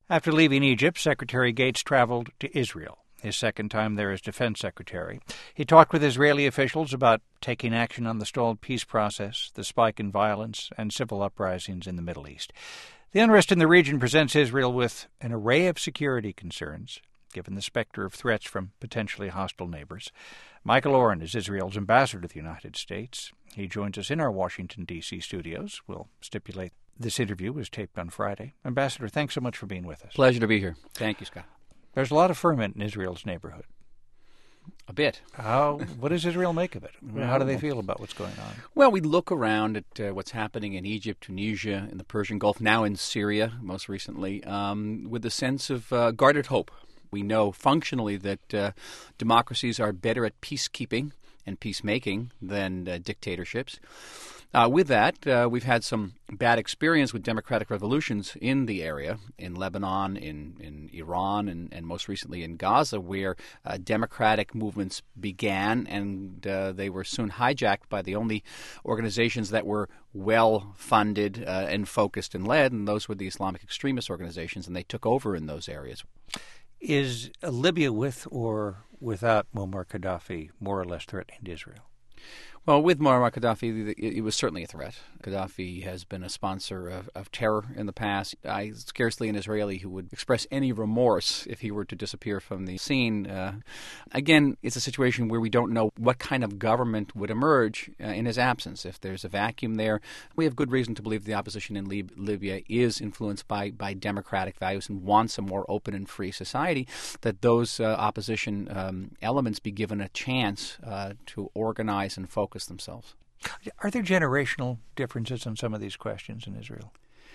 After leaving Egypt, Secretary Gates traveled to Israel, his second time there as defense secretary. He talked with Israeli officials about taking action on the stalled peace process, the spike in violence, and civil uprisings in the Middle East. The unrest in the region presents Israel with an array of security concerns, given the specter of threats from potentially hostile neighbors. Michael Oren is Israel's ambassador to the United States. He joins us in our Washington, D.C. studios. We'll stipulate this interview was taped on Friday. Ambassador, thanks so much for being with us. Pleasure to be here. Thank you, Scott. There's a lot of ferment in Israel's neighborhood. A bit. What does Israel make of it? How do they feel about what's going on? Well, we look around at what's happening in Egypt, Tunisia, in the Persian Gulf, now in Syria, most recently, with a sense of guarded hope. We know functionally that democracies are better at peacekeeping and peacemaking than dictatorships. With that, we've had some bad experience with democratic revolutions in the area, in Lebanon, in Iran, and most recently in Gaza, where democratic movements began, and they were soon hijacked by the only organizations that were well-funded and focused and led, and those were the Islamic extremist organizations, and they took over in those areas. Is Libya with or without Muammar Gaddafi more or less threatening to Israel? Well, with Muammar Gaddafi, it was certainly a threat. Gaddafi has been a sponsor of terror in the past. Scarcely an Israeli who would express any remorse if he were to disappear from the scene. Again, it's a situation where we don't know what kind of government would emerge in his absence. If there's a vacuum there, we have good reason to believe the opposition in Libya is influenced by democratic values and wants a more open and free society, that those opposition elements be given a chance to organize and focus themselves. Are there generational differences on some of these questions in Israel?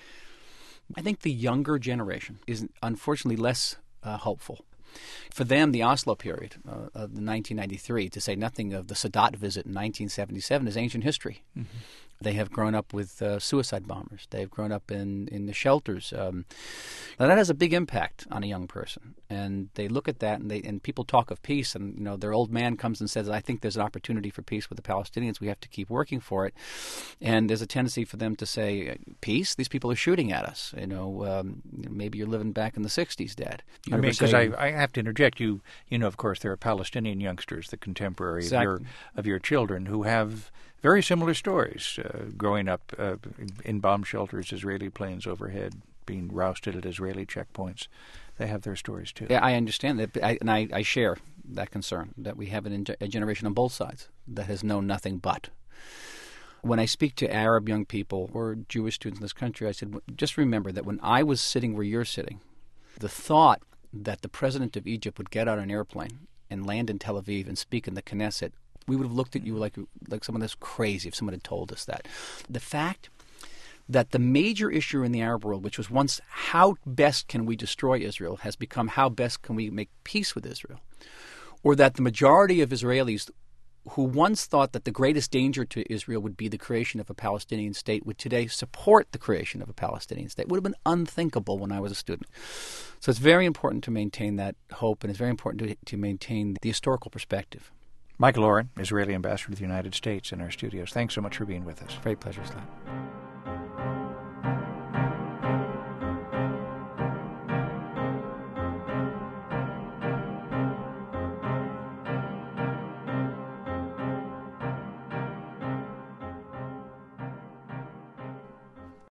I think the younger generation is unfortunately less hopeful. For them, the Oslo period of 1993, to say nothing of the Sadat visit in 1977, is ancient history. Mm-hmm. They have grown up with suicide bombers. They've grown up in the shelters. Now that has a big impact on a young person, and they look at that, and people talk of peace, and their old man comes and says, "I think there's an opportunity for peace with the Palestinians. We have to keep working for it." And there's a tendency for them to say, "Peace? These people are shooting at us. Maybe you're living back in the '60s, Dad." Because I have to interject. You know, of course, there are Palestinian youngsters, the contemporary exactly. of your children, who have very similar stories, growing up in bomb shelters, Israeli planes overhead, being rousted at Israeli checkpoints. They have their stories, too. Yeah, I understand that, and I share that concern, that we have a generation on both sides that has known nothing but. When I speak to Arab young people or Jewish students in this country, I said, just remember that when I was sitting where you're sitting, the thought that the president of Egypt would get on an airplane and land in Tel Aviv and speak in the Knesset, we would have looked at you like someone that's crazy if someone had told us that. The fact that the major issue in the Arab world, which was once how best can we destroy Israel, has become how best can we make peace with Israel. Or that the majority of Israelis who once thought that the greatest danger to Israel would be the creation of a Palestinian state would today support the creation of a Palestinian state. It would have been unthinkable when I was a student. So it's very important to maintain that hope, and it's very important to maintain the historical perspective. Michael Oren, Israeli ambassador to the United States, in our studios. Thanks so much for being with us. Great pleasure, Scott.